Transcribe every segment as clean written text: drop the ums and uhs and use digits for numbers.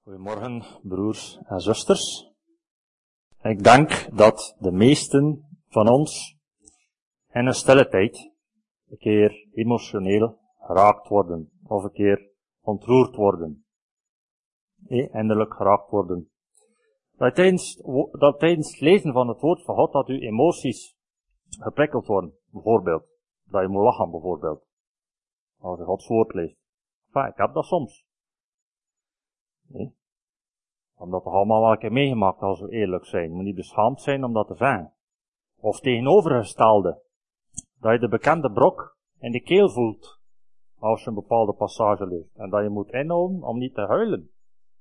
Goedemorgen, broers en zusters. Ik denk dat de meesten van ons in een stille tijd een keer emotioneel geraakt worden, of een keer ontroerd worden. Innerlijk geraakt worden. Dat tijdens het lezen van het woord van God, dat uw emoties geprikkeld worden. Bijvoorbeeld, dat je moet lachen bijvoorbeeld. Als je Gods woord leest. Enfin, ik heb dat soms. Omdat we allemaal wel een keer meegemaakt, als we eerlijk zijn. Je moet niet beschaamd zijn om dat te zeggen. Of tegenovergestelde. Dat je de bekende brok in de keel voelt. Als je een bepaalde passage leest. En dat je moet inhouden om niet te huilen.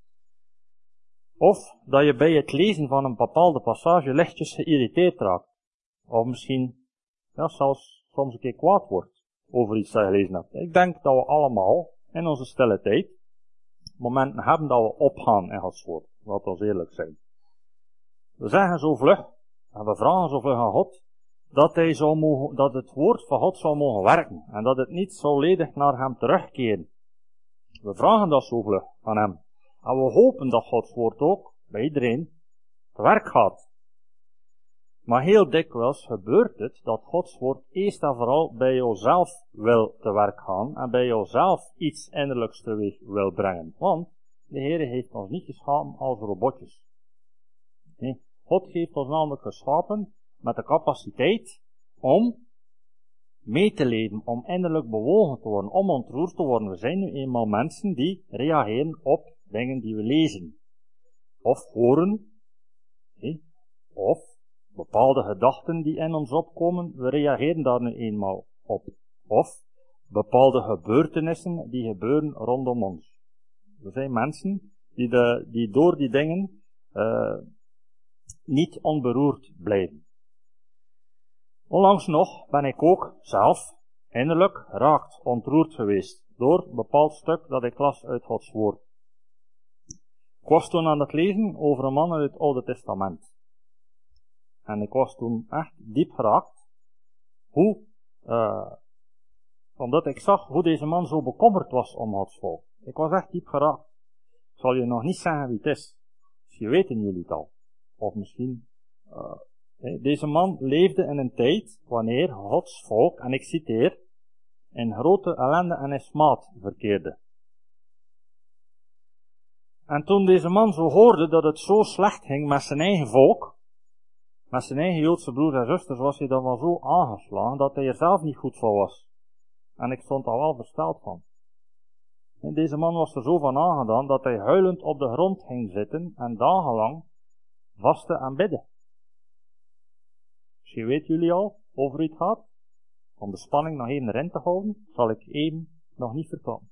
Of dat je bij het lezen van een bepaalde passage lichtjes geïrriteerd raakt. Of misschien, zelfs soms een keer kwaad wordt. Over iets dat je gelezen hebt. Ik denk dat we allemaal, in onze stille tijd, momenten hebben dat we opgaan in Gods woord. Laten we eerlijk zijn. We zeggen zo vlug, en we vragen zo vlug aan God, dat dat het woord van God zou mogen werken. En dat het niet volledig naar hem terugkeren. We vragen dat zo vlug aan hem. En we hopen dat Gods woord ook, bij iedereen, te werk gaat. Maar heel dikwijls gebeurt het dat Gods woord eerst en vooral bij jouzelf wil te werk gaan en bij jouzelf iets innerlijks teweeg wil brengen. Want de Heer heeft ons niet geschapen als robotjes. Nee, God heeft ons namelijk geschapen met de capaciteit om mee te leven, om innerlijk bewogen te worden, om ontroerd te worden. We zijn nu eenmaal mensen die reageren op dingen die we lezen. Of horen. Of bepaalde gedachten die in ons opkomen, we reageren daar nu eenmaal op. Of bepaalde gebeurtenissen die gebeuren rondom ons. Er zijn mensen die door die dingen niet onberoerd blijven. Onlangs nog ben ik ook zelf innerlijk geraakt, ontroerd geweest door een bepaald stuk dat ik las uit Gods woord. Ik was toen aan het lezen over een man uit het Oude Testament. En ik was toen echt diep geraakt. Omdat ik zag hoe deze man zo bekommerd was om Gods volk. Ik was echt diep geraakt. Ik zal je nog niet zeggen wie het is. Misschien weten jullie het al. Of misschien, deze man leefde in een tijd wanneer Gods volk, en ik citeer, in grote ellende en in smaad verkeerde. En toen deze man zo hoorde dat het zo slecht ging met zijn eigen volk, met zijn eigen Joodse broers en zusters, was hij dan wel zo aangeslagen dat hij er zelf niet goed voor was. En ik stond daar wel versteld van. En deze man was er zo van aangedaan dat hij huilend op de grond ging zitten en dagenlang vastte en bidden. Misschien weten jullie al over wie het gaat. Om de spanning nog even erin te houden, zal ik even nog niet verklappen.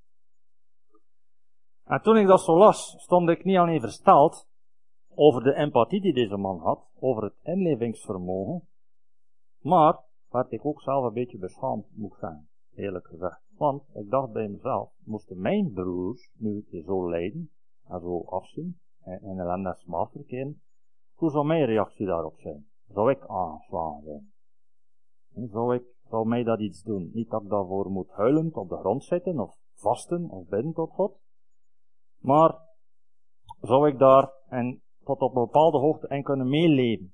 En toen ik dat zo las, stond ik niet alleen versteld over de empathie die deze man had, over het inlevingsvermogen, maar werd ik ook zelf een beetje beschaamd, moet ik zeggen, eerlijk gezegd. Want ik dacht bij mezelf, moesten mijn broers nu zo lijden en zo afzien en ellende en smaad verkeren, hoe zou mijn reactie daarop zijn? Zou ik aangeslagen zijn? Zou mij dat iets doen? Niet dat ik daarvoor moet huilend op de grond zitten, of vasten, of bidden tot God, maar zou ik daar tot op een bepaalde hoogte en kunnen meeleven?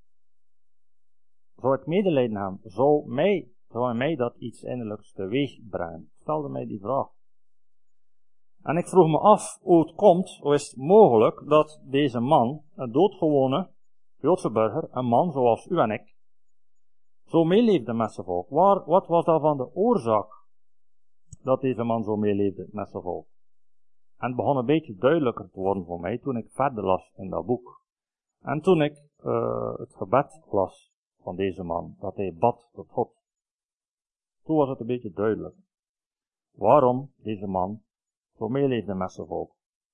Zou ik medelijden hebben? Zou mij dat iets innerlijks teweeg brengen? Ik stelde mij die vraag. En ik vroeg me af hoe het komt, hoe is het mogelijk dat deze man, een doodgewone Joodse burger, een man zoals u en ik, zo meeleefde met zijn volk? Wat was daarvan de oorzaak dat deze man zo meeleefde met zijn volk? En het begon een beetje duidelijker te worden voor mij toen ik verder las in dat boek. En toen ik het gebed las van deze man, dat hij bad tot God. Toen was het een beetje duidelijk. Waarom deze man zo meeleefde met zijn volk.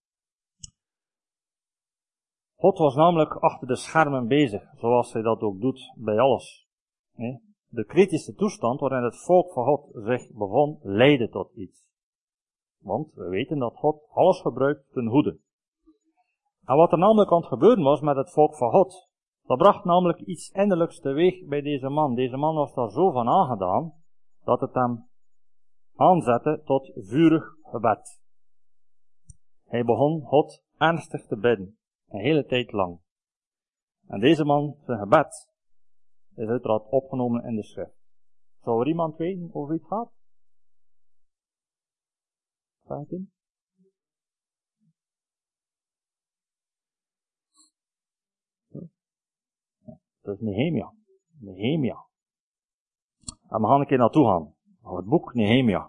God was namelijk achter de schermen bezig, zoals hij dat ook doet bij alles. De kritische toestand waarin het volk van God zich bevond, leidde tot iets. Want we weten dat God alles gebruikt ten goede. En wat er namelijk aan het gebeuren was met het volk van God, dat bracht namelijk iets innerlijks teweeg bij deze man. Deze man was daar zo van aangedaan, dat het hem aanzette tot vurig gebed. Hij begon God ernstig te bidden, een hele tijd lang. En deze man, zijn gebed, is uiteraard opgenomen in de schrift. Zou er iemand weten over wie het gaat? Vraag het in? Dat is Nehemia. Nehemia. En we gaan een keer naartoe gaan. Naar het boek Nehemia.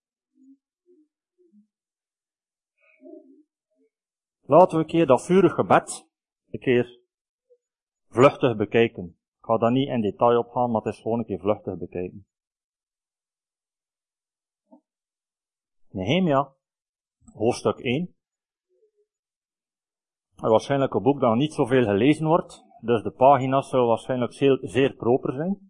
Laten we een keer dat vurig gebed een keer vluchtig bekijken. Ik ga daar niet in detail op gaan, maar het is gewoon een keer vluchtig bekijken. Nehemia, hoofdstuk 1. Waarschijnlijk een boek dat niet zoveel gelezen wordt, dus de pagina's zullen waarschijnlijk zeer proper zijn.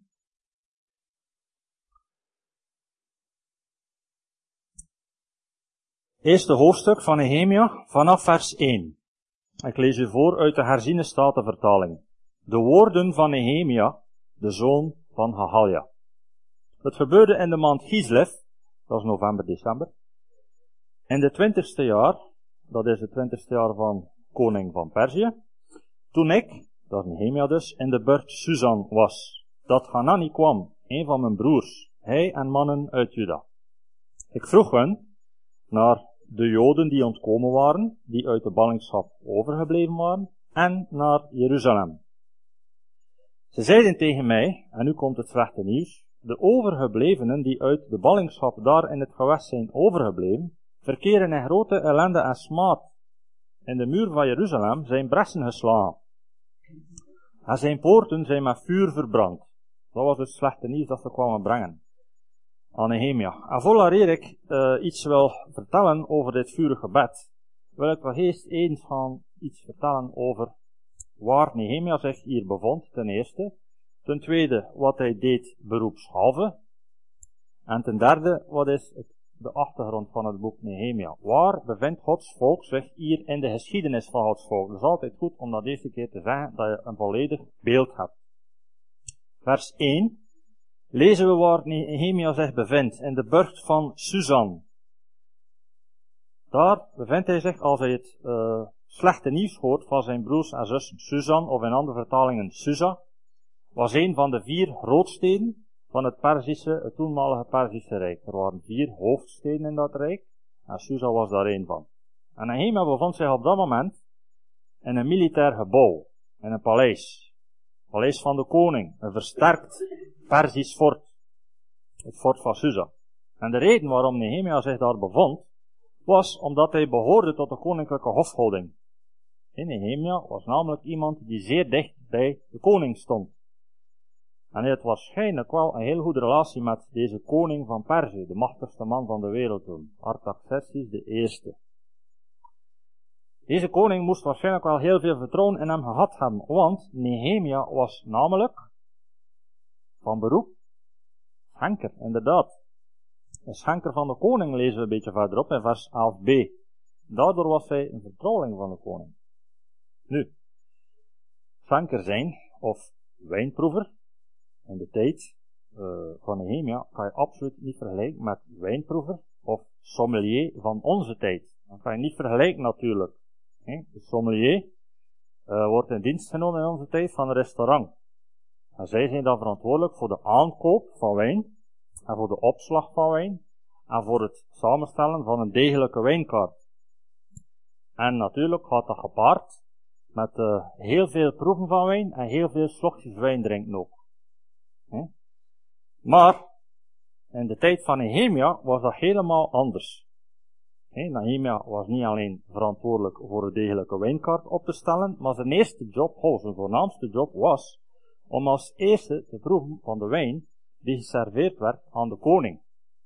Eerste hoofdstuk van Nehemia, vanaf vers 1. Ik lees u voor uit de herziene statenvertaling. De woorden van Nehemia, de zoon van Hagalja. Het gebeurde in de maand Gislev, dat is november, december. In de 20ste jaar, dat is het 20ste jaar van koning van Perzië. Toen ik, dat is Nehemia dus, in de burcht Susan was, dat Hanani kwam, een van mijn broers, hij en mannen uit Juda. Ik vroeg hen naar de Joden die ontkomen waren, die uit de ballingschap overgebleven waren, en naar Jeruzalem. Ze zeiden tegen mij, en nu komt het slechte nieuws, de overgeblevenen die uit de ballingschap daar in het gewest zijn overgebleven, verkeren in grote ellende en smaad. In de muur van Jeruzalem zijn bressen geslagen. En zijn poorten zijn met vuur verbrand. Dat was het slechte nieuws dat ze kwamen brengen aan Nehemia. En vooraleer ik iets wil vertellen over dit vurige gebed, wil ik wel eerst eens gaan iets vertellen over waar Nehemia zich hier bevond, ten eerste. Ten tweede, wat hij deed beroepshalve. En ten derde, wat is de achtergrond van het boek Nehemia? Waar bevindt Gods volk zich hier in de geschiedenis van Gods volk? Het is altijd goed om dat deze keer te zeggen, dat je een volledig beeld hebt. Vers 1. Lezen we waar Nehemia zich bevindt, in de burcht van Susan. Daar bevindt hij zich als hij het slechte nieuws hoort van zijn broers en zussen. Susan, of in andere vertalingen Susa, was een van de 4 grootsteden van het toenmalige Perzische Rijk. Er waren 4 hoofdsteden in dat rijk, en Susa was daar één van. En Nehemia bevond zich op dat moment in een militair gebouw, in een paleis. Paleis van de koning, een versterkt Perzisch fort. Het fort van Susa. En de reden waarom Nehemia zich daar bevond, was omdat hij behoorde tot de koninklijke hofhouding. En Nehemia was namelijk iemand die zeer dicht bij de koning stond. En hij had waarschijnlijk wel een heel goede relatie met deze koning van Perzië, de machtigste man van de wereld toen, Artaxerxes I. Deze koning moest waarschijnlijk wel heel veel vertrouwen in hem gehad hebben, want Nehemia was namelijk van beroep schenker, inderdaad. Een schenker van de koning lezen we een beetje verderop in vers 11b. Daardoor was hij een vertrouweling van de koning. Nu, schenker zijn, of wijnproever, in de tijd van Nehemia, kan je absoluut niet vergelijken met wijnproever of sommelier van onze tijd. Dat kan je niet vergelijken natuurlijk. De sommelier wordt in dienst genomen in onze tijd van een restaurant. En zij zijn dan verantwoordelijk voor de aankoop van wijn, en voor de opslag van wijn, en voor het samenstellen van een degelijke wijnkaart. En natuurlijk gaat dat gepaard met heel veel proeven van wijn en heel veel slokjes wijn drinken ook. Maar in de tijd van Nehemia was dat helemaal anders. Nehemia was niet alleen verantwoordelijk voor een degelijke wijnkaart op te stellen, maar zijn eerste job, zijn voornaamste job was om als eerste te proeven van de wijn die geserveerd werd aan de koning.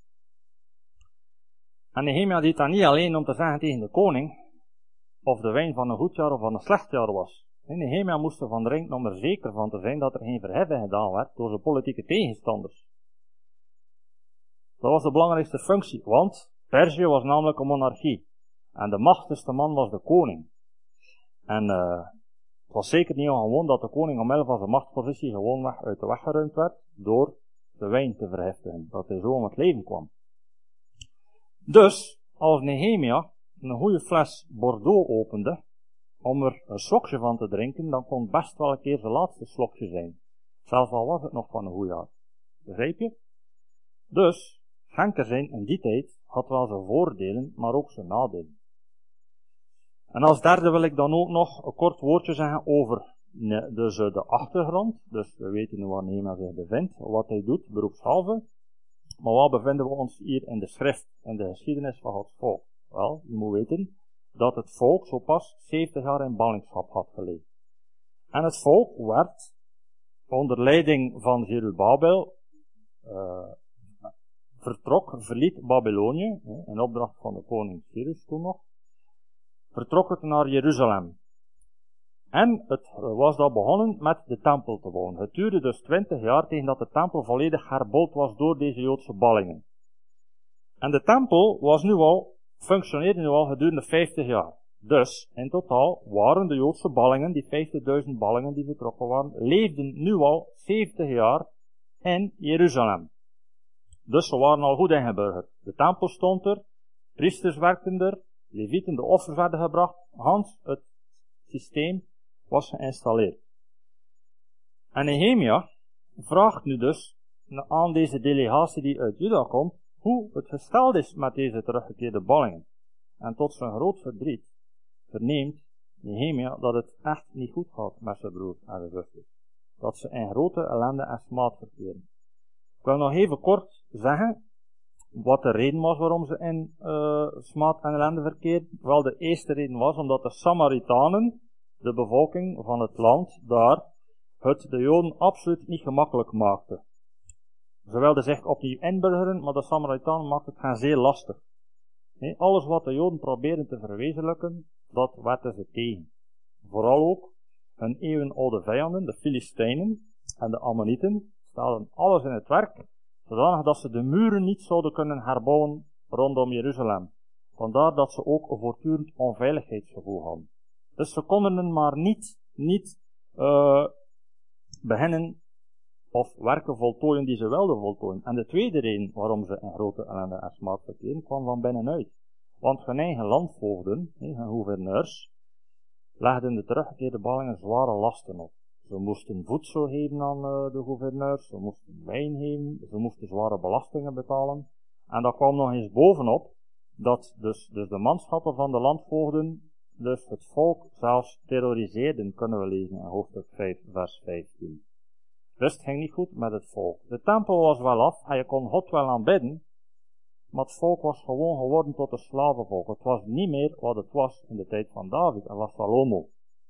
En Nehemia deed dat niet alleen om te zeggen tegen de koning of de wijn van een goed jaar of van een slecht jaar was. Nehemia moest ervan drinken om er zeker van te zijn dat er geen verheffing gedaan werd door zijn politieke tegenstanders. Dat was de belangrijkste functie, want Perzië was namelijk een monarchie. En de machtigste man was de koning. En het was zeker niet ongewoon dat de koning omwille van zijn machtspositie gewoon uit de weg geruimd werd door de wijn te verheftigen. Dat hij zo om het leven kwam. Dus, als Nehemia een goede fles Bordeaux opende, om er een slokje van te drinken, dan kon het best wel een keer zijn laatste slokje zijn. Zelfs al was het nog van een goeie jaar. Begrijp je? Dus, schenker zijn in die tijd had wel zijn voordelen, maar ook zijn nadelen. En als derde wil ik dan ook nog een kort woordje zeggen over de achtergrond. Dus we weten nu waar Nehemia zich bevindt, wat hij doet, beroepshalve. Maar waar bevinden we ons hier in de schrift, in de geschiedenis van Gods volk? Wel, je moet weten dat het volk zo pas 70 jaar in ballingschap had geleefd. En het volk werd onder leiding van Zerubabel verliet Babylonië, in opdracht van de koning Cyrus toen nog, vertrok het naar Jeruzalem. En het was dan begonnen met de tempel te bouwen. Het duurde dus 20 jaar tegen dat de tempel volledig herbouwd was door deze Joodse ballingen. En de tempel functioneerde nu al gedurende 50 jaar. Dus, in totaal waren de Joodse ballingen, die 50.000 ballingen die vertrokken waren, leefden nu al 70 jaar in Jeruzalem. Dus ze waren al goed ingeburgerd. De tempel stond er, priesters werkten er, levieten de offers werden gebracht, Hans, het systeem was geïnstalleerd. En Nehemia vraagt nu dus aan deze delegatie die uit Juda komt, hoe het gesteld is met deze teruggekeerde ballingen. En tot zijn groot verdriet verneemt Nehemia dat het echt niet goed gaat met zijn broers en zijn zusters. Dat ze in grote ellende en smaad verkeren. Ik wil nog even kort zeggen wat de reden was waarom ze in smaad en ellende verkeerden. Wel, de eerste reden was omdat de Samaritanen, de bevolking van het land daar, het de Joden absoluut niet gemakkelijk maakten. Ze wilden zich opnieuw inburgeren, maar de Samaritanen maakten het hen zeer lastig. Nee, alles wat de Joden probeerden te verwezenlijken, dat werden ze tegen. Vooral ook hun eeuwenoude vijanden, de Filistijnen en de Ammonieten, stelden alles in het werk, zodanig dat ze de muren niet zouden kunnen herbouwen rondom Jeruzalem. Vandaar dat ze ook een voortdurend onveiligheidsgevoel hadden. Dus ze konden maar niet beginnen of werken voltooien die ze wilden voltooien. En de tweede reden waarom ze in grote ellende en smaad verkeren, kwam van binnenuit. Want hun eigen landvoogden, hun gouverneurs, legden de teruggekeerde ballingen zware lasten op. Ze moesten voedsel geven aan de gouverneurs, ze moesten wijn geven, ze moesten zware belastingen betalen. En daar kwam nog eens bovenop dat dus de manschappen van de landvoogden dus het volk zelfs terroriseerden, kunnen we lezen in hoofdstuk 5, vers 15. Dus het ging niet goed met het volk. De tempel was wel af en je kon God wel aanbidden, maar het volk was gewoon geworden tot een slavenvolk. Het was niet meer wat het was in de tijd van David en van Salomo.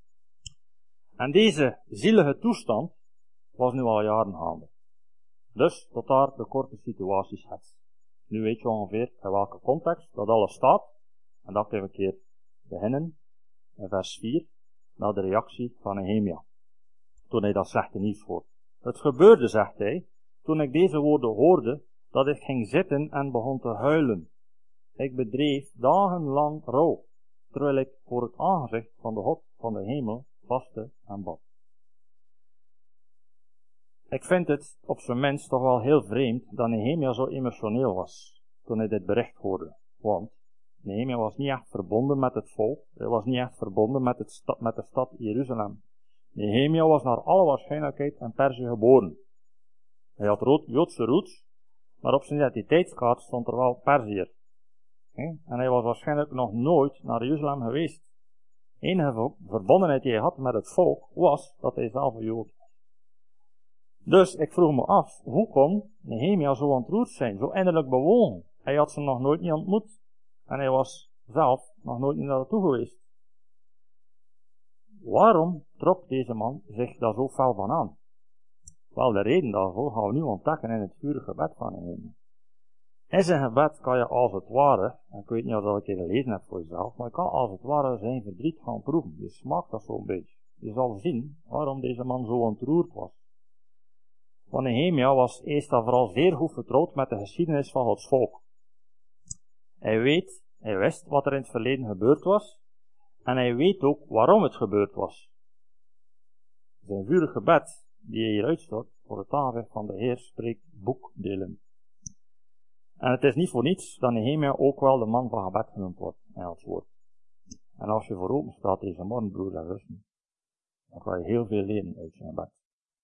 En deze zielige toestand was nu al jaren gaande. Dus tot daar de korte situatieschets. Nu weet je ongeveer in welke context dat alles staat. En dat even een keer beginnen in vers 4, naar de reactie van Nehemia. Toen hij dat slechte nieuws hoorde. Het gebeurde, zegt hij, toen ik deze woorden hoorde, dat ik ging zitten en begon te huilen. Ik bedreef dagenlang rouw, terwijl ik voor het aangezicht van de God van de hemel vastte en bad. Ik vind het op zijn minst toch wel heel vreemd dat Nehemia zo emotioneel was toen hij dit bericht hoorde. Want Nehemia was niet echt verbonden met het volk, hij was niet echt verbonden met de stad Jeruzalem. Nehemia was naar alle waarschijnlijkheid in Perzië geboren. Hij had Joodse roots, maar op zijn identiteitskaart stond er wel Perziër. En hij was waarschijnlijk nog nooit naar Jeruzalem geweest. De enige verbondenheid die hij had met het volk was dat hij zelf een Jood was. Dus ik vroeg me af, hoe kon Nehemia zo ontroerd zijn, zo innerlijk bewogen? Hij had ze nog nooit niet ontmoet en hij was zelf nog nooit niet naartoe geweest. Waarom trok deze man zich daar zo fel van aan? Wel, de reden daarvoor gaan we nu ontdekken in het vurige gebed van Nehemia. In zijn gebed kan je als het ware, en ik weet niet of dat ik het gelezen heb voor jezelf, maar je kan als het ware zijn verdriet gaan proeven. Je smaakt dat zo'n beetje. Je zal zien waarom deze man zo ontroerd was. Want Nehemia was eerst en vooral zeer goed vertrouwd met de geschiedenis van Gods volk. Hij wist wat er in het verleden gebeurd was, en hij weet ook waarom het gebeurd was. Zijn vurig gebed, die hij hier uitstort, voor het aangezicht van de Heer, spreekt boekdelen. En het is niet voor niets dat Nehemia ook wel de man van gebed genoemd wordt in Gods woord. En als je voor open staat deze morgen, broers en zussen, dan kan je heel veel leren uit zijn gebed.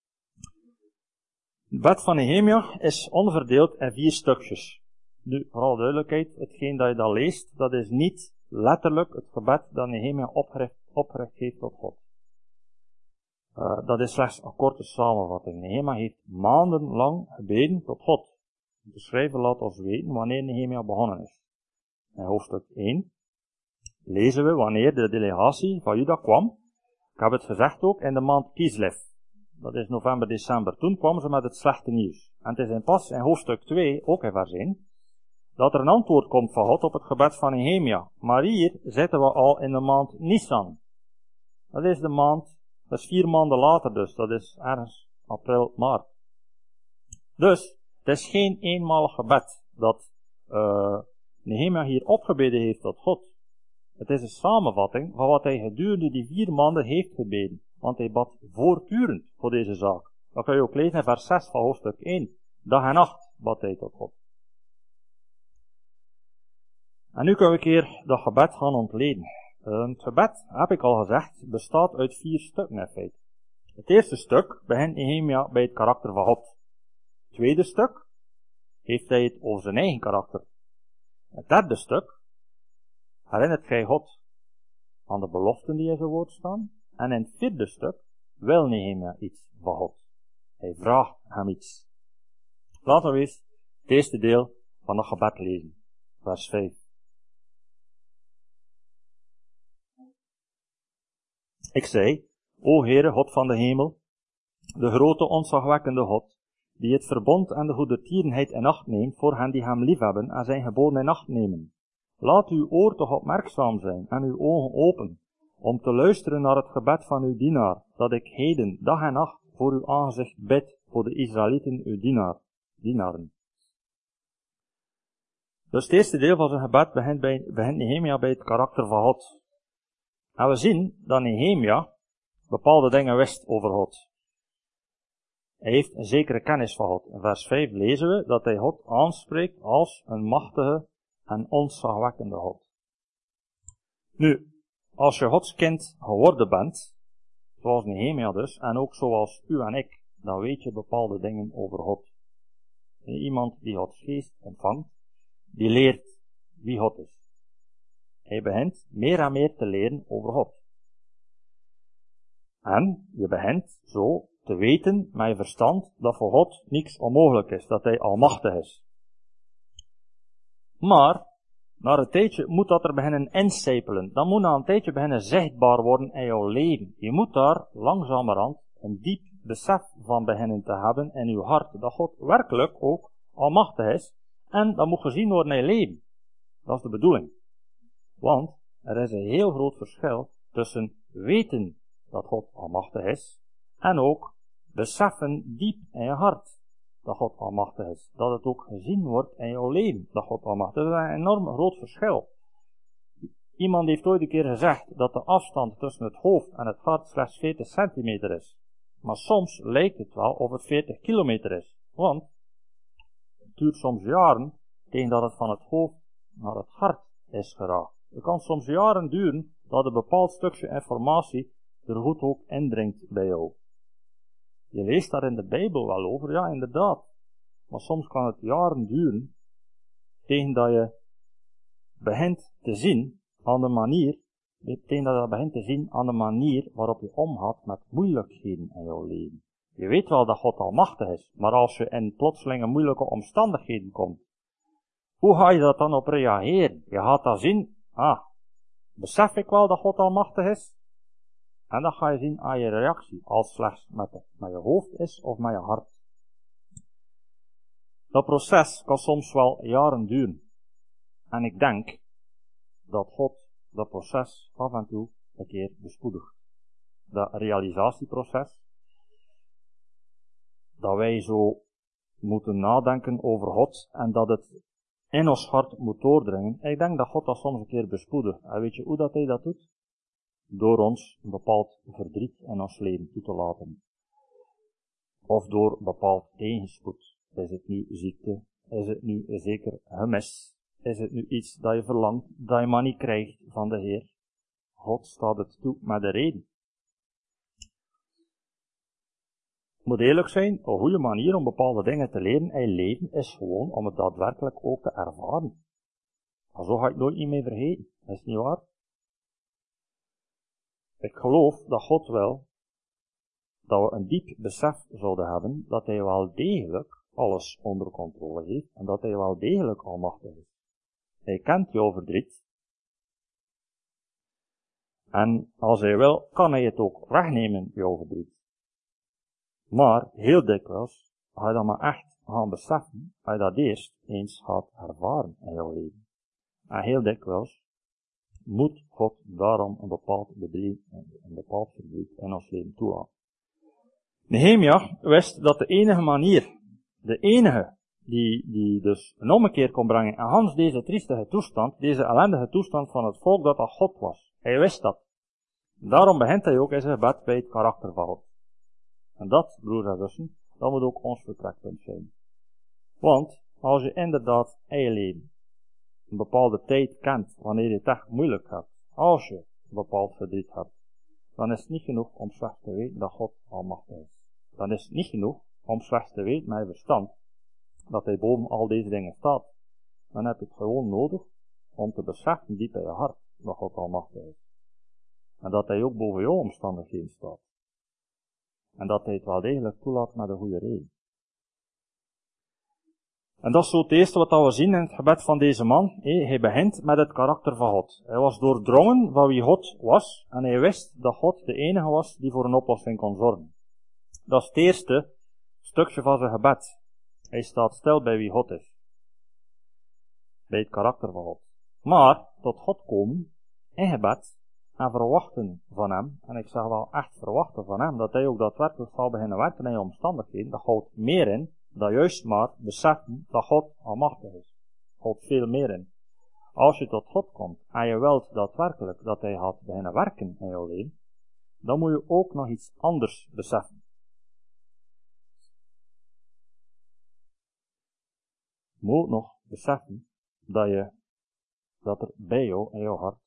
Het gebed van Nehemia is onderverdeeld in 4 stukjes. Nu, vooral duidelijkheid, hetgeen dat je dan leest, dat is niet letterlijk het gebed dat Nehemia opgericht heeft tot God. Dat is slechts een korte samenvatting. Nehemia heeft maandenlang gebeden tot God. De schrijver laat ons weten wanneer Nehemia begonnen is. In hoofdstuk 1 lezen we wanneer de delegatie van Juda kwam. Ik heb het gezegd ook in de maand Kislev. Dat is november, december. Toen kwamen ze met het slechte nieuws. En het is pas in hoofdstuk 2, ook in vers 1, dat er een antwoord komt van God op het gebed van Nehemia. Maar hier zitten we al in de maand Nisan. Dat is de maand, dat is 4 maanden later dus. Dat is ergens april, maart. Dus, het is geen eenmalig gebed dat Nehemia hier opgebeden heeft tot God. Het is een samenvatting van wat hij gedurende die 4 maanden heeft gebeden. Want hij bad voortdurend voor deze zaak. Dat kun je ook lezen in vers 6 van hoofdstuk 1. Dag en nacht bad hij tot God. En nu kunnen we een keer dat gebed gaan ontleden. Het gebed, heb ik al gezegd, bestaat uit 4 stukken in feite. Het eerste stuk begint Nehemia bij het karakter van God. Het tweede stuk heeft hij het over zijn eigen karakter. Het derde stuk herinnert hij God aan de beloften die in zijn woord staan. En in het vierde stuk wil Nehemia iets van God. Hij vraagt hem iets. Laten we eens het eerste deel van het gebed lezen. Vers 5. Ik zei, O Heere, God van de hemel, de grote ontzagwekkende God, die het verbond en de goedertierenheid in acht neemt voor hen die hem liefhebben en zijn geboden in acht nemen. Laat uw oor toch opmerkzaam zijn en uw ogen open, om te luisteren naar het gebed van uw dienaar, dat ik heden, dag en nacht, voor uw aangezicht bid, voor de Israëlieten, uw dienaren. Dus het eerste deel van zijn gebed begint Nehemia bij het karakter van God. En we zien dat Nehemia bepaalde dingen wist over God. Hij heeft een zekere kennis van God. In vers 5 lezen we dat hij God aanspreekt als een machtige en ontzagwekkende God. Nu, als je Gods kind geworden bent, zoals Nehemia dus, en ook zoals u en ik, dan weet je bepaalde dingen over God. Iemand die Gods geest ontvangt, die leert wie God is. Hij begint meer en meer te leren over God. En je begint zo te weten met je verstand dat voor God niets onmogelijk is, dat hij almachtig is. Maar, na een tijdje moet dat er beginnen incijpelen. Dat moet na een tijdje beginnen zichtbaar worden in jouw leven. Je moet daar langzamerhand een diep besef van beginnen te hebben in je hart, dat God werkelijk ook almachtig is, en dat moet gezien worden in je leven. Dat is de bedoeling. Want er is een heel groot verschil tussen weten dat God almachtig is, en ook beseffen diep in je hart dat God almachtig is. Dat het ook gezien wordt in jouw leven, dat God almachtig is. Dat is een enorm groot verschil. Iemand heeft ooit een keer gezegd dat de afstand tussen het hoofd en het hart slechts 40 centimeter is. Maar soms lijkt het wel of het 40 kilometer is. Want het duurt soms jaren tegen dat het van het hoofd naar het hart is geraakt. Het kan soms jaren duren dat een bepaald stukje informatie er goed ook indringt bij jou. Je leest daar in de Bijbel wel over, ja inderdaad. Maar soms kan het jaren duren tegen dat je begint te zien aan de manier, waarop je omgaat met moeilijkheden in jouw leven. Je weet wel dat God almachtig is, maar als je in plotselinge moeilijke omstandigheden komt, hoe ga je dat dan op reageren? Je gaat dan zien, besef ik wel dat God almachtig is? En dan ga je zien aan je reactie, als slechts met je hoofd is of met je hart. Dat proces kan soms wel jaren duren. En ik denk dat God dat proces af en toe een keer bespoedigt. Dat realisatieproces, dat wij zo moeten nadenken over God en dat het in ons hart moet doordringen. Ik denk dat God dat soms een keer bespoedigt. En weet je hoe dat hij dat doet? Door ons een bepaald verdriet in ons leven toe te laten. Of door bepaald tegenspoed. Is het nu ziekte, Is het nu een zeker gemis? Is het nu iets dat je verlangt, dat je maar niet krijgt van de Heer? God staat het toe met de reden. Het moet eerlijk zijn, een goede manier om bepaalde dingen te leren in je leven is gewoon om het daadwerkelijk ook te ervaren. En zo ga ik het nooit niet meer vergeten. Is het niet waar? Ik geloof dat God wil dat we een diep besef zouden hebben dat hij wel degelijk alles onder controle heeft en dat hij wel degelijk almachtig is. Hij kent jouw verdriet. En als hij wil, kan hij het ook wegnemen, jouw verdriet. Maar, heel dikwijls, ga je dat maar echt gaan beseffen, ga je dat eerst eens gaat ervaren in jouw leven. En heel dikwijls moet God daarom een bepaald verdriet in ons leven toelaten. Nehemia wist dat de enige manier, de enige die dus een ommekeer kon brengen en Hans deze triestige toestand, deze ellendige toestand van het volk, dat God was. Hij wist dat. Daarom begint hij ook in zijn gebed bij het karakter van God. En dat, broers en zussen, dat moet ook ons vertrekpunt zijn. Want, als je inderdaad in je leven een bepaalde tijd kent, wanneer je het echt moeilijk hebt, als je een bepaald verdriet hebt, dan is het niet genoeg om slechts te weten dat God almachtig is. Dan is het niet genoeg om slechts te weten met je verstand dat hij boven al deze dingen staat. Dan heb je het gewoon nodig om te beseffen diep in je hart dat God almachtig is. En dat hij ook boven jouw omstandigheden staat. En dat hij het wel degelijk toelaat met een goede reden. En dat is zo het eerste wat we zien in het gebed van deze man. Hij begint met het karakter van God. Hij was doordrongen van wie God was en hij wist dat God de enige was die voor een oplossing kon zorgen. Dat is het eerste stukje van zijn gebed. Hij staat stil bij wie God is. Bij het karakter van God. Maar tot God komen in gebed en verwachten van hem, en ik zeg wel echt verwachten van hem, dat hij ook daadwerkelijk zal beginnen werken in je omstandigheden, dat houdt meer in dan juist maar beseffen dat God almachtig is. Houdt veel meer in. Als je tot God komt en je wilt daadwerkelijk dat hij gaat beginnen werken in jouw leven, dan moet je ook nog iets anders beseffen. Je moet ook nog beseffen dat er bij jou in jouw hart,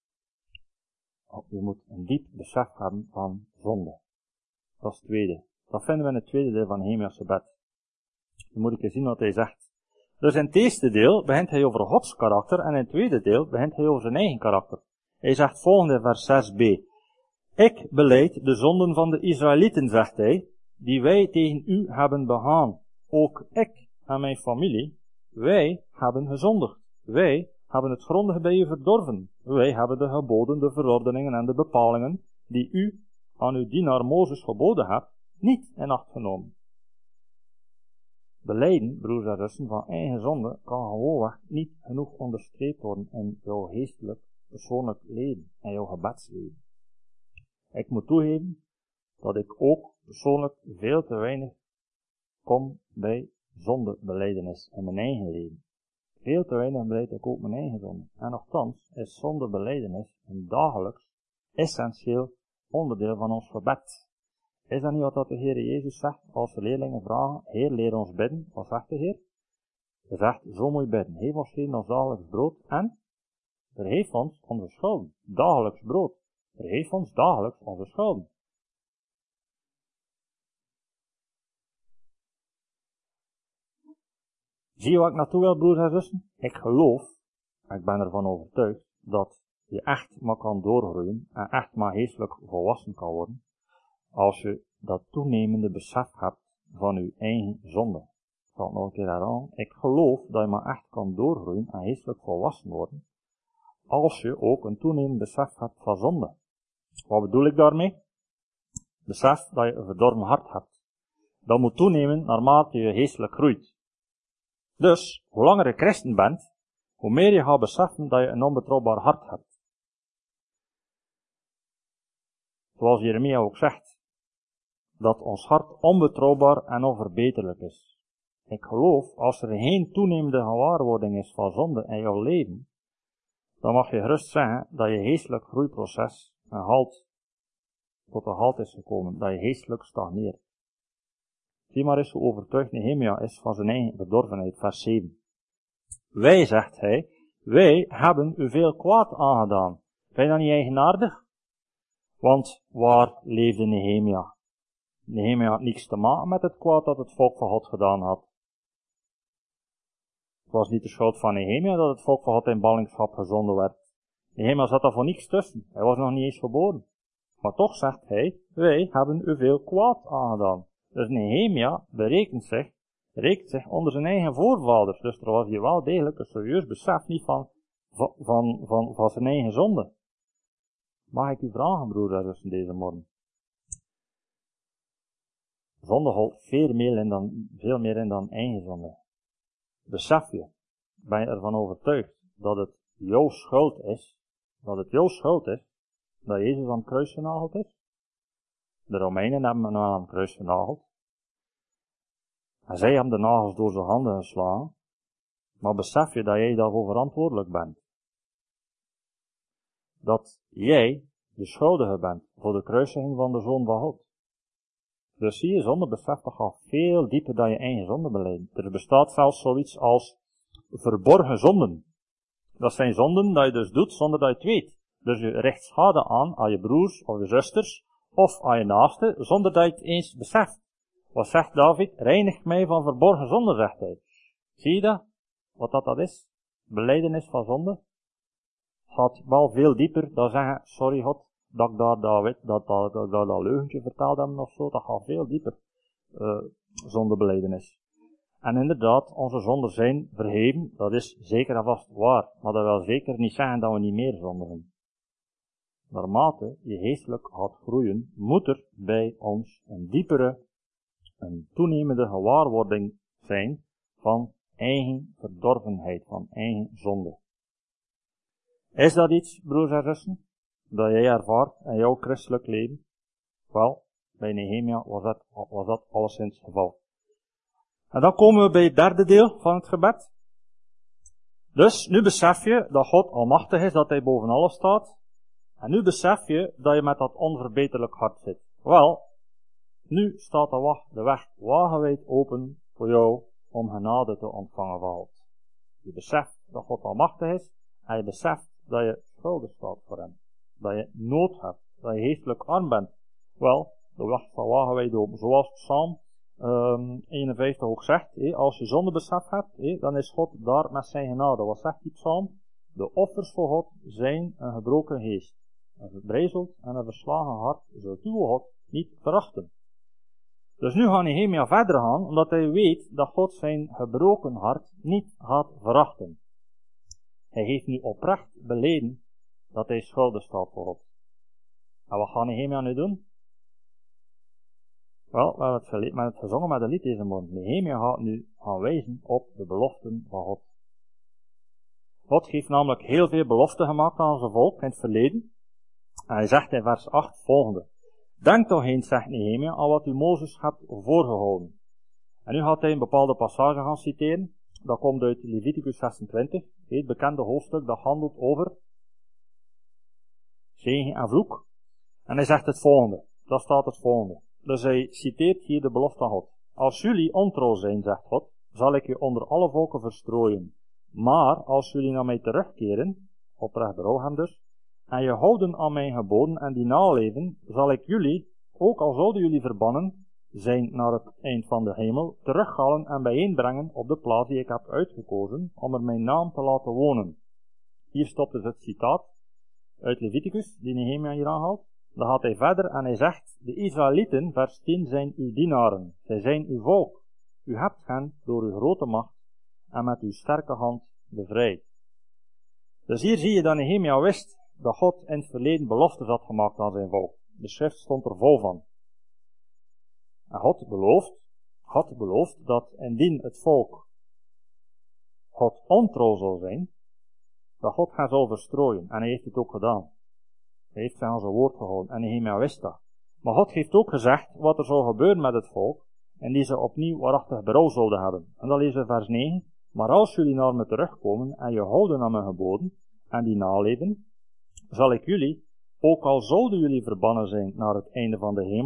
je moet een diep besef hebben van zonde. Dat is het tweede. Dat vinden we in het tweede deel van Nehemia's gebed. Dan moet ik eens zien wat hij zegt. Dus in het eerste deel begint hij over Gods karakter en in het tweede deel begint hij over zijn eigen karakter. Hij zegt volgende vers 6b. Ik belijd de zonden van de Israëlieten, zegt hij, die wij tegen u hebben begaan. Ook ik en mijn familie, wij hebben gezondigd. Wij hebben het grondige bij u verdorven. Wij hebben de geboden, de verordeningen en de bepalingen die u aan uw dienaar Mozes geboden hebt, niet in acht genomen. Belijden, broers en zussen, van eigen zonde kan gewoonweg niet genoeg onderstreept worden in jouw geestelijk, persoonlijk leven, in jouw gebedsleven. Ik moet toegeven dat ik ook persoonlijk veel te weinig kom bij zondebelijdenis in mijn eigen leven. Veel te weinig beleid ik ook mijn eigen zonde. En nochtans is zondebelijdenis een dagelijks, essentieel onderdeel van ons gebed. Is dat niet wat de Heer Jezus zegt als de leerlingen vragen, Heer, leer ons bidden? Wat zegt de Heer? Hij zegt, zo moet je bidden. Geef ons heden ons dagelijks brood en vergeef ons onze schulden. Dagelijks brood. Vergeef ons dagelijks onze schulden. Zie je wat ik naartoe wil, broers en zussen? Ik geloof, ik ben ervan overtuigd, dat je echt maar kan doorgroeien en echt maar geestelijk volwassen kan worden, als je dat toenemende besef hebt van je eigen zonde. Ik zal het nog een keer herhalen. Ik geloof dat je maar echt kan doorgroeien en geestelijk volwassen worden, als je ook een toenemend besef hebt van zonde. Wat bedoel ik daarmee? Besef dat je een verdorven hart hebt. Dat moet toenemen naarmate je geestelijk groeit. Dus, hoe langer je christen bent, hoe meer je gaat beseffen dat je een onbetrouwbaar hart hebt. Zoals Jeremia ook zegt, dat ons hart onbetrouwbaar en onverbeterlijk is. Ik geloof, als er geen toenemende gewaarwording is van zonde in jouw leven, dan mag je gerust zeggen dat je geestelijk groeiproces tot een halt is gekomen, dat je geestelijk stagneert. Zie maar eens hoe overtuigd Nehemia is van zijn eigen bedorvenheid, vers 7. Wij, zegt hij, wij hebben u veel kwaad aangedaan. Ben je dat niet eigenaardig? Want waar leefde Nehemia? Nehemia had niets te maken met het kwaad dat het volk van God gedaan had. Het was niet de schuld van Nehemia dat het volk van God in ballingschap gezonden werd. Nehemia zat daar voor niks tussen. Hij was nog niet eens geboren. Maar toch zegt hij, wij hebben u veel kwaad aangedaan. Dus Nehemia rekent zich onder zijn eigen voorvaders. Dus er was hier wel degelijk een serieus besef niet van zijn eigen zonde. Mag ik u vragen, broers en zussen, deze morgen? Zonde holt veel meer in dan eigen zonde. Besef je, ben je ervan overtuigd dat het jouw schuld is, dat Jezus aan het kruis genageld is? De Romeinen hebben hem aan het kruis genageld. En zij hebben de nagels door zijn handen geslagen. Maar besef je dat jij daarvoor verantwoordelijk bent? Dat jij de schuldige bent voor de kruisiging van de Zoon van God. Dus zie je, zonde besef dat gaat veel dieper dan je eigen zonde belijden. Er bestaat zelfs zoiets als verborgen zonden. Dat zijn zonden dat je dus doet zonder dat je het weet. Dus je richt schade aan je broers of je zusters of aan je naaste zonder dat je het eens beseft. Wat zegt David? Reinig mij van verborgen zonde, zegt hij. Zie je dat? Wat dat is? Belijdenis van zonde. Gaat wel veel dieper dan zeggen, sorry God, dat ik dat leugentje verteld heb of zo. Dat gaat veel dieper. Zondebelijdenis. En inderdaad, onze zonden zijn verheven. Dat is zeker en vast waar. Maar dat wil zeker niet zeggen dat we niet meer zondigen. Naarmate je geestelijk gaat groeien, moet er bij ons een toenemende gewaarwording zijn van eigen verdorvenheid, van eigen zonde. Is dat iets, broers en zussen, dat jij ervaart in jouw christelijk leven? Wel, bij Nehemia was dat alleszins het geval. En dan komen we bij het derde deel van het gebed. Dus, nu besef je dat God almachtig is, dat hij boven alles staat. En nu besef je dat je met dat onverbeterlijk hart zit. Wel, nu staat de weg wagenwijd open voor jou om genade te ontvangen van God. Je beseft dat God almachtig is en je beseft dat je schuldig staat voor hem. Dat je nood hebt, dat je geestelijk arm bent. Wel, de weg staat wagenwijd open. Zoals Psalm 51 ook zegt, als je zondebesef hebt, dan is God daar met zijn genade. Wat zegt die psalm? De offers voor God zijn een gebroken geest. Een verbrijzeld en een verslagen hart zult uw God niet verachten. Dus nu gaat Nehemia verder gaan, omdat hij weet dat God zijn gebroken hart niet gaat verachten. Hij heeft nu oprecht beleden dat hij schuldig staat voor God. En wat gaat Nehemia nu doen? Wel, we hebben het gezongen met een lied deze morgen. Nehemia gaat nu gaan wijzen op de beloften van God. God heeft namelijk heel veel beloften gemaakt aan zijn volk in het verleden. En hij zegt in vers 8 volgende. Denk toch eens, zegt Nehemia, aan wat u Mozes hebt voorgehouden. En nu gaat hij een bepaalde passage gaan citeren. Dat komt uit Leviticus 26, het bekende hoofdstuk dat handelt over zegen en vloek. En hij zegt het volgende. Dat staat het volgende. Dus hij citeert hier de belofte van God. Als jullie ontrouw zijn, zegt God, zal ik je onder alle volken verstrooien. Maar als jullie naar mij terugkeren, oprecht berouw hem dus, en je houden aan mijn geboden en die naleven, zal ik jullie, ook al zouden jullie verbannen zijn naar het eind van de hemel, terughalen en bijeenbrengen op de plaats die ik heb uitgekozen, om er mijn naam te laten wonen. Hier stopt dus het citaat uit Leviticus, die Nehemia hier aanhaalt. Dan gaat hij verder en hij zegt, de Israëlieten, vers 10, zijn uw dienaren. Zij zijn uw volk. U hebt hen door uw grote macht en met uw sterke hand bevrijd. Dus hier zie je dat Nehemia wist dat God in het verleden beloftes had gemaakt aan zijn volk. De schrift stond er vol van. En God belooft dat indien het volk God ontrouw zal zijn, dat God hen zal verstrooien. En hij heeft het ook gedaan. Hij heeft zich aan zijn woord gehouden. En Nehemia wist dat. Maar God heeft ook gezegd wat er zou gebeuren met het volk. En die ze opnieuw waarachtig berouw zouden hebben. En dan lezen we vers 9. Maar als jullie naar me terugkomen en je houden aan mijn geboden en die naleven, zal ik jullie, ook al zouden jullie verbannen zijn naar het einde van de hemel,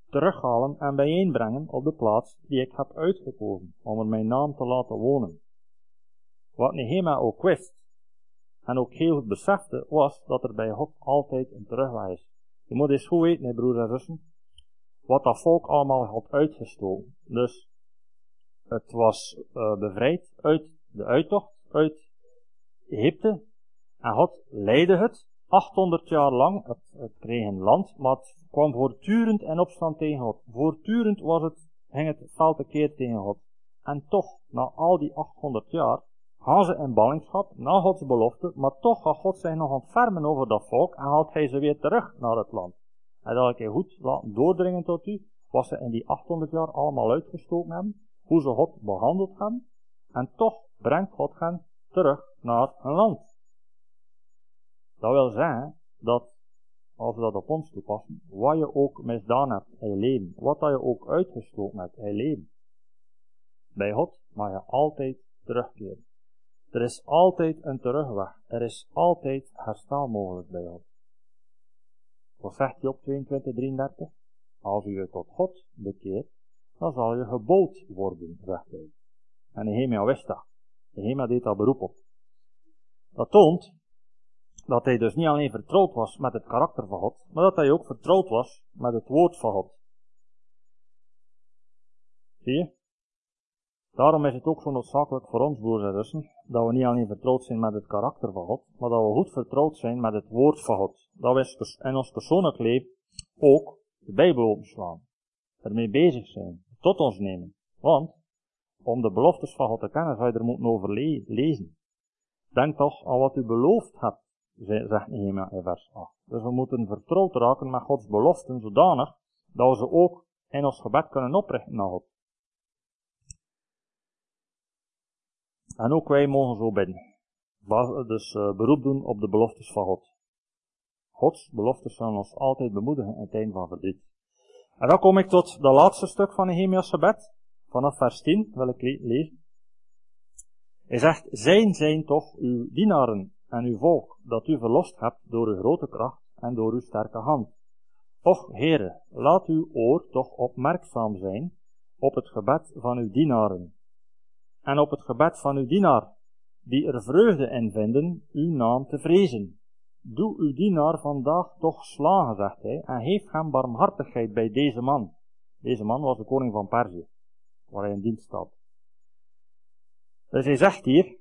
terughalen en bijeenbrengen op de plaats die ik heb uitgekozen, om er mijn naam te laten wonen. Wat Nehemia ook wist, en ook heel goed besefte, was dat er bij God altijd een terugweg is. Je moet eens goed weten, broers en zussen, wat dat volk allemaal had uitgestoken. Dus, het was bevrijd uit de uittocht, uit Egypte, en God leidde het 800 jaar lang. Het kreeg een land, maar het kwam voortdurend in opstand tegen God. Voortdurend ging het veld een keer tegen God. En toch, na al die 800 jaar, gaan ze in ballingschap, na Gods belofte, maar toch gaat God zich nog ontfermen over dat volk en haalt hij ze weer terug naar het land. En dat ik je goed laten doordringen tot u, wat ze in die 800 jaar allemaal uitgestoken hebben, hoe ze God behandeld hebben, en toch brengt God hen terug naar hun land. Dat wil zeggen, dat, als we dat op ons toepassen, wat je ook misdaan hebt in je leven, wat dat je ook uitgestoken hebt in je leven, bij God mag je altijd terugkeren. Er is altijd een terugweg. Er is altijd herstel mogelijk bij God. Wat zegt hij op 22:33? Als u je tot God bekeert, dan zal je gebold worden, zegt hij. En Nehemia wist dat. Nehemia deed daar beroep op. Dat toont dat hij dus niet alleen vertrouwd was met het karakter van God, maar dat hij ook vertrouwd was met het woord van God. Zie je? Daarom is het ook zo noodzakelijk voor ons, broers en zussen, dat we niet alleen vertrouwd zijn met het karakter van God, maar dat we goed vertrouwd zijn met het woord van God. Dat we in ons persoonlijk leven ook de Bijbel openslaan. Ermee bezig zijn. Tot ons nemen. Want, om de beloftes van God te kennen, zou je er moeten over lezen. Denk toch aan wat u beloofd hebt, zegt Nehemia in vers 8. Dus we moeten vertrouwd raken met Gods beloften, zodanig dat we ze ook in ons gebed kunnen oprichten naar God. En ook wij mogen zo bidden. Dus beroep doen op de beloftes van God. Gods beloftes zullen ons altijd bemoedigen in tijden van verdriet. En dan kom ik tot dat laatste stuk van Nehemia's gebed. Vanaf vers 10 wil ik lezen. Hij zegt, zijn toch uw dienaren en uw volk, dat u verlost hebt door uw grote kracht en door uw sterke hand. Och, Heere, laat uw oor toch opmerkzaam zijn op het gebed van uw dienaren. En op het gebed van uw dienaar, die er vreugde in vinden, uw naam te vrezen. Doe uw dienaar vandaag toch slagen, zegt hij, en geef hem barmhartigheid bij deze man. Deze man was de koning van Perzië, waar hij in dienst had. Dus hij zegt hier,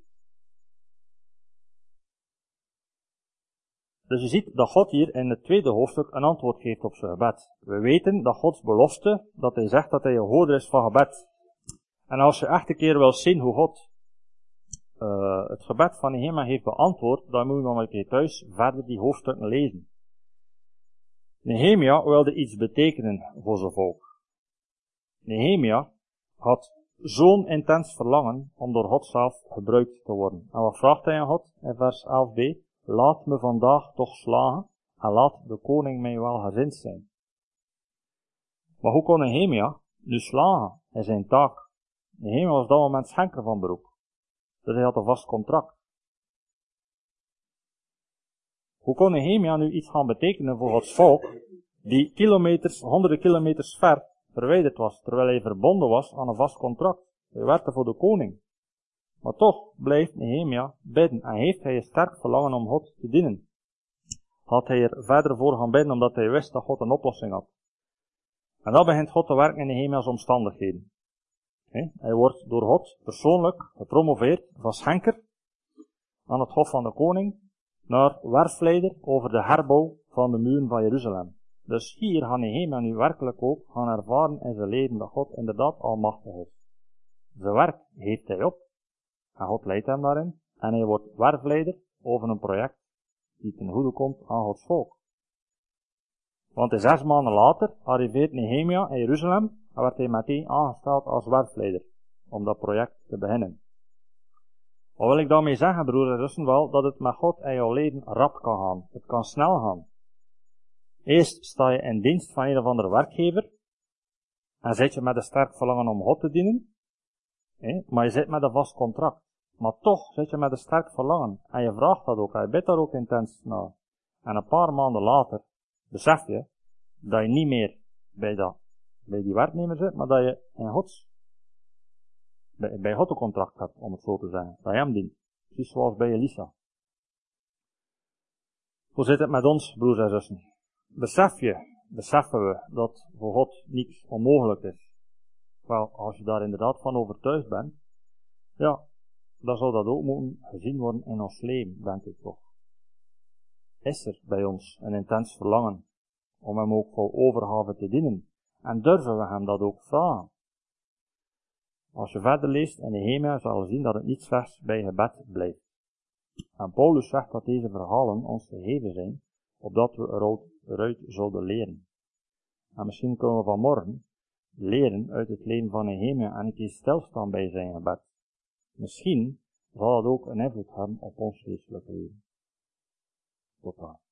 dus je ziet dat God hier in het tweede hoofdstuk een antwoord geeft op zijn gebed. We weten dat Gods belofte, dat hij zegt dat hij een hoorder is van gebed. En als je echt een keer wil zien hoe God het gebed van Nehemia heeft beantwoord, dan moet je nog een keer thuis verder die hoofdstukken lezen. Nehemia wilde iets betekenen voor zijn volk. Nehemia had zo'n intens verlangen om door God zelf gebruikt te worden. En wat vraagt hij aan God in vers 11b? Laat me vandaag toch slagen en laat de koning mij welgezind zijn. Maar hoe kon Nehemia nu slagen in zijn taak? Nehemia was op dat moment schenker van beroep. Dus hij had een vast contract. Hoe kon Nehemia nu iets gaan betekenen voor Gods volk, die kilometers, honderden kilometers ver verwijderd was, terwijl hij verbonden was aan een vast contract? Hij werkte voor de koning. Maar toch blijft Nehemia bidden en heeft hij een sterk verlangen om God te dienen. Had hij er verder voor gaan bidden omdat hij wist dat God een oplossing had. En dan begint God te werken in Nehemia's omstandigheden. Hij wordt door God persoonlijk gepromoveerd van schenker aan het hof van de koning naar werfleider over de herbouw van de muren van Jeruzalem. Dus hier gaat Nehemia nu werkelijk ook gaan ervaren in zijn leven dat God inderdaad almachtig is. Zijn werk heeft hij op en God leidt hem daarin en hij wordt werfleider over een project die ten goede komt aan Gods volk. Want 6 maanden later arriveert Nehemia in Jeruzalem en werd hij meteen aangesteld als werfleider om dat project te beginnen. Wat wil ik daarmee zeggen, broers en zussen? Wel, dat het met God in jouw leven rap kan gaan. Het kan snel gaan. Eerst sta je in dienst van een of andere werkgever en zit je met een sterk verlangen om God te dienen, maar je zit met een vast contract. Maar toch zit je met een sterk verlangen en je vraagt dat ook, en je bidt daar ook intens naar. En een paar maanden later besef je dat je niet meer bij dat bij die werknemer zit, maar dat je bij God een contract hebt, om het zo te zeggen. Dat je hem dient. Precies zoals bij Elisa. Hoe zit het met ons, broers en zussen? Beseffen we dat voor God niets onmogelijk is? Wel, als je daar inderdaad van overtuigd bent, ja, dan zou dat ook moeten gezien worden in ons leven, denk ik toch. Is er bij ons een intens verlangen om hem ook vol overgave te dienen? En durven we hem dat ook vragen? Als je verder leest in Nehemia, zal je zien dat het niet slechts bij gebed blijft. En Paulus zegt dat deze verhalen ons gegeven zijn, opdat we eruit zouden leren. En misschien kunnen we vanmorgen leren uit het leven van Nehemia en een keer stilstaan bij zijn gebed. Misschien zal dat ook een invloed hebben op ons geestelijk leven. Tot dan.